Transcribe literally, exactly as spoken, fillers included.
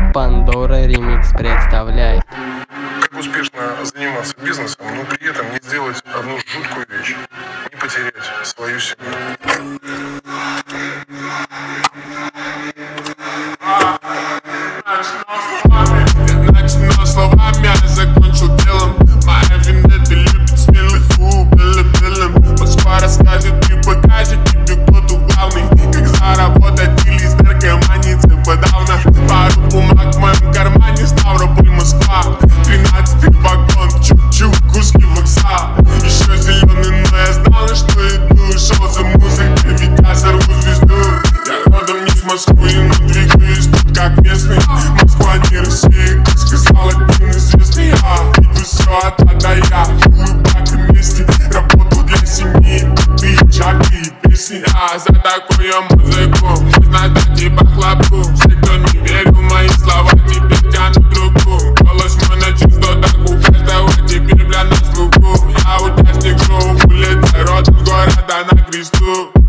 Пандора ремикс представляет. Как успешно заниматься бизнесом, но при этом не сделать одну жуткую вещь, не потерять свою семью. Начинал словами, а закончил делом. Моя вендетта любит смелых белым-белым. Москва расскажет и покажет тебе, кто тут главный. Как заработать или с наркоманией подавно. Пару бумаг в моем кармане, Ставрополь, Москва. Тринадцатый вагон, чук-чук, куски вокса. Еще зеленый, но я знал, что иду. Шел за музыкой, ведь я сорву звезду. Я родом не с Москвы, но двигаюсь тут как местный. Москва не Россия, как сказал один известный. Я иду все от А до Я, глубоко вместе. Работал для семьи, ты чарты и песни. А за такую музыку можно дать и по хлопку. Все, кто не верил в мои слова, теперь тянут руку. Голос мой на чистоту, у каждого теперь бля на слуху. Я участник шоу, улица, родом с города на кресту.